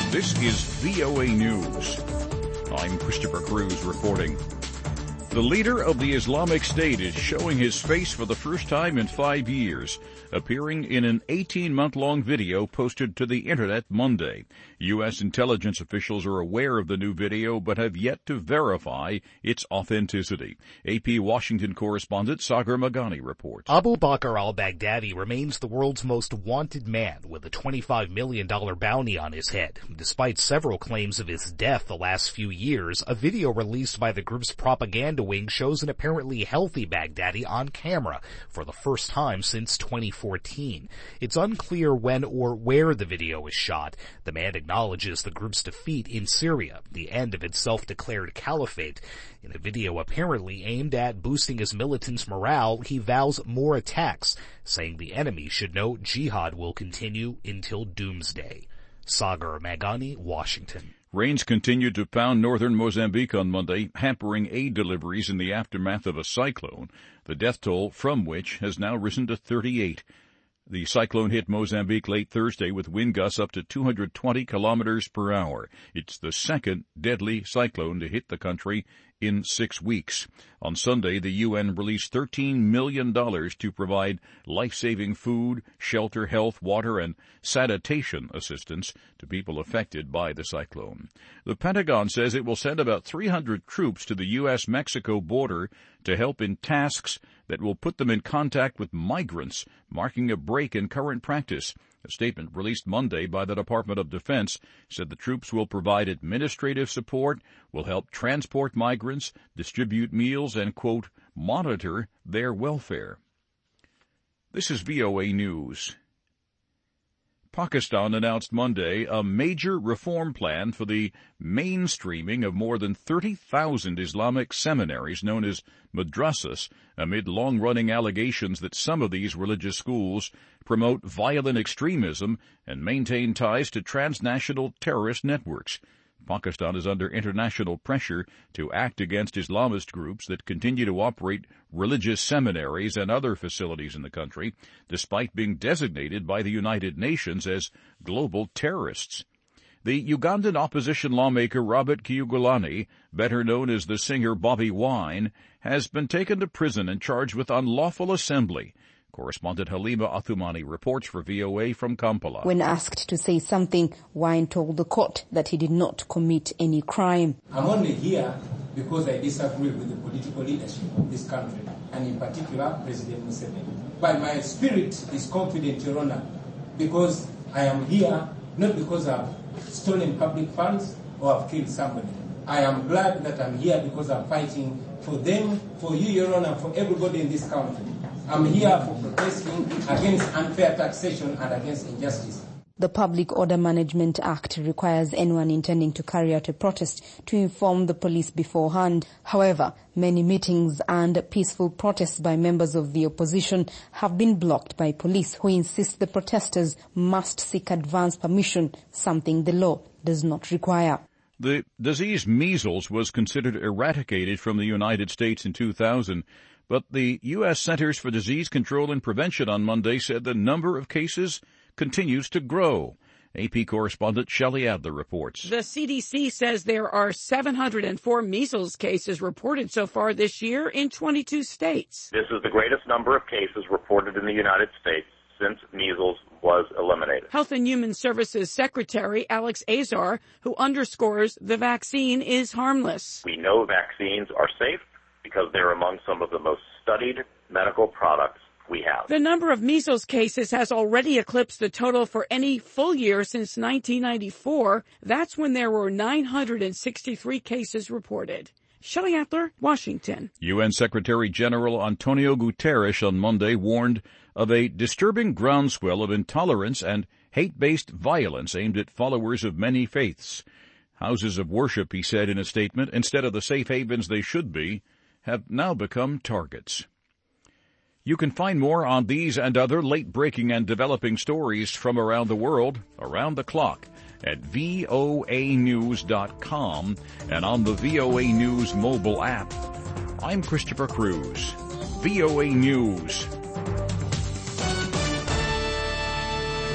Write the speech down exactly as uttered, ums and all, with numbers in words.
This is V O A News. I'm Christopher Cruz reporting. The leader of the Islamic State is showing his face for the first time in five years, appearing in an eighteen-month-long video posted to the Internet Monday. U S intelligence officials are aware of the new video but have yet to verify its authenticity. A P Washington correspondent Sagar Magani reports. Abu Bakr al-Baghdadi remains the world's most wanted man with a twenty-five million dollars bounty on his head. Despite several claims of his death the last few years, a video released by the group's propaganda wing shows an apparently healthy Baghdadi on camera for the first time since twenty fourteen. It's unclear when or where the video was shot. The man acknowledges the group's defeat in Syria, the end of its self-declared caliphate. In a video apparently aimed at boosting his militants' morale, he vows more attacks, saying the enemy should know jihad will continue until doomsday. Sagar Magani, Washington. Rains continued to pound northern Mozambique on Monday, hampering aid deliveries in the aftermath of a cyclone, the death toll from which has now risen to thirty-eight. The cyclone hit Mozambique late Thursday with wind gusts up to two hundred twenty kilometers per hour. It's the second deadly cyclone to hit the country in six weeks. On Sunday, the U N released thirteen million dollars to provide life-saving food, shelter, health, water, and sanitation assistance to people affected by the cyclone. The Pentagon says it will send about three hundred troops to the U S Mexico border to help in tasks that will put them in contact with migrants, marking a break in current practice. A statement released Monday by the Department of Defense said the troops will provide administrative support, will help transport migrants, distribute meals, and, quote, monitor their welfare. This is V O A News. Pakistan announced Monday a major reform plan for the mainstreaming of more than thirty thousand Islamic seminaries known as madrasas, amid long-running allegations that some of these religious schools promote violent extremism and maintain ties to transnational terrorist networks. Pakistan is under international pressure to act against Islamist groups that continue to operate religious seminaries and other facilities in the country, despite being designated by the United Nations as global terrorists. The Ugandan opposition lawmaker Robert Kyagulanyi, better known as the singer Bobi Wine, has been taken to prison and charged with unlawful assembly. Correspondent Halima Athumani reports for V O A from Kampala. When asked to say something, Wine told the court that he did not commit any crime. I'm only here because I disagree with the political leadership of this country, and in particular, President Museveni. But my spirit is confident, Your Honor, because I am here not because I've stolen public funds or I've killed somebody. I am glad that I'm here because I'm fighting for them, for you, Your Honor, for everybody in this country. I'm here for protesting against unfair taxation and against injustice. The Public Order Management Act requires anyone intending to carry out a protest to inform the police beforehand. However, many meetings and peaceful protests by members of the opposition have been blocked by police, who insist the protesters must seek advance permission, something the law does not require. The disease measles was considered eradicated from the United States in two thousand, but the U S Centers for Disease Control and Prevention on Monday said the number of cases continues to grow. A P correspondent Shelley Adler reports. The C D C says there are seven hundred four measles cases reported so far this year in twenty-two states. This is the greatest number of cases reported in the United States since measles was eliminated. Health and Human Services Secretary Alex Azar, who underscores the vaccine is harmless. We know vaccines are safe because they're among some of the most studied medical products we have. The number of measles cases has already eclipsed the total for any full year since nineteen ninety-four. That's when there were nine hundred sixty-three cases reported. Shelley Adler, Washington. U N Secretary General Antonio Guterres on Monday warned of a disturbing groundswell of intolerance and hate-based violence aimed at followers of many faiths. Houses of worship, he said in a statement, instead of the safe havens they should be, have now become targets. You can find more on these and other late-breaking and developing stories from around the world, around the clock, at V O A news dot com and on the V O A News mobile app. I'm Christopher Cruz. V O A News.